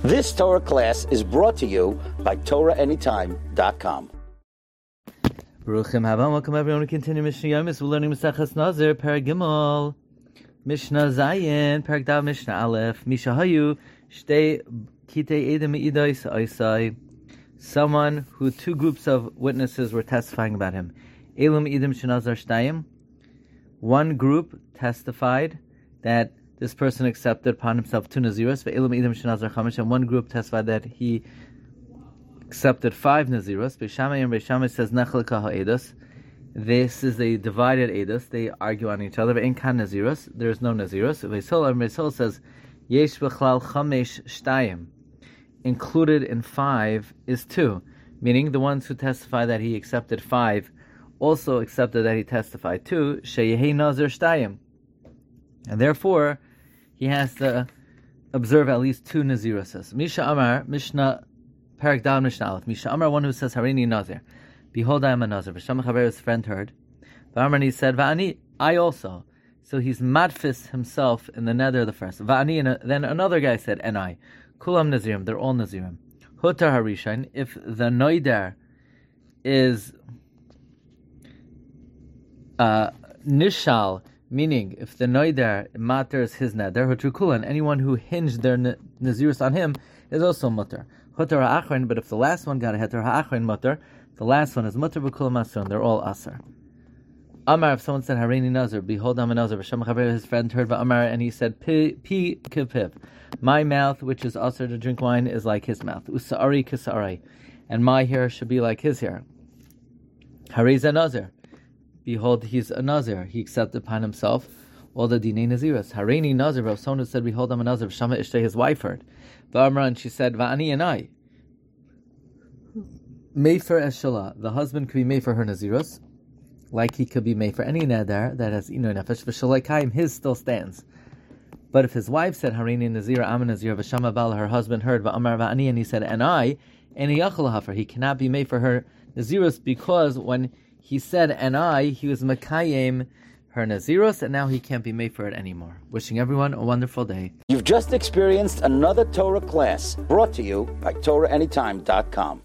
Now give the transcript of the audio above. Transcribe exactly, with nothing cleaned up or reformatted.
This Torah class is brought to you by Torah Anytime dot com. Baruchim Haba, welcome everyone to continue Mishnah Yomis. We're learning Maseches Nazir, Perek Gimel, Mishnah Zayin, Perek Dav, Mishnah Aleph, Mishahayu, Shtei Kitei Edem Idois Oisai. Someone who two groups of witnesses were testifying about him. Elam Edem Shenazar Shtayim. One group testified that this person accepted upon himself two Naziros, but Elam Edem Shenazar Chamish, and one group testified that he accepted five Naziros. Beishamai and Beishamai says Nechel Kaha Eidos. This is a divided Eidos. They argue on each other. But in Kan Naziros, there is no Naziros. Beisol and Beisol says Yesh B'chlal Chamesh Shtayim. Included in five is two, meaning the ones who testify that he accepted five also accepted that he testified two. Sheyehei Nazir Shtayim, and therefore he has to observe at least two Naziroses. Misha Amar, Mishnah, Perek Dav, Mishnah Aleph. Misha Amar, one who says, Harini Nazir. Behold, I am a Nazir. V'sham Chaver, his friend, heard. V'amar, he said, Va'ani, I also. So he's madfis himself in the nether of the first. Va'ani, and then another guy said, and I. Kulam Nazirim, they're all Nazirim. Hutar Harishain, if the Noider is uh, Nishal, meaning, if the Noider matters his neder, Hutrukulan, anyone who hinged their Nazirus on him is also mutter. Hutar ha'achrein, but if the last one got a heter ha'achrein mutter, the last one is mutter b'kulam asun, they're all asar. Amar, if someone said Harini Nazir, behold I'm a Nazir, V'shem Chaver, his friend heard Amar, and he said, Pi kipiv, my mouth, which is asar to drink wine, is like his mouth. Usa'ari kisa'ari, and my hair should be like his hair. Hariza Nazir, behold, he's a Nazir. He accepted upon himself all the dinei Naziras. Harini Nazir, if someone said, behold, I'm a Nazir, Shama Ishtay, his wife heard. V'amra, and she said, Va'ani and I. Mefer Eshala, the husband could be made for her Naziras, like he could be made for any Nadar that has Ino Nefesh. V'shalai his still stands. But if his wife said, Harini Nazira, I'm a Nazir, V'shama Bal, her husband heard, V'amar Va'ani, and he said, and I, and he yachal hafer, he cannot be made for her Naziras, because when he said, and I, he was Makayim, her Naziros, and now he can't be made for it anymore. Wishing everyone a wonderful day. You've just experienced another Torah class brought to you by Torah Anytime dot com.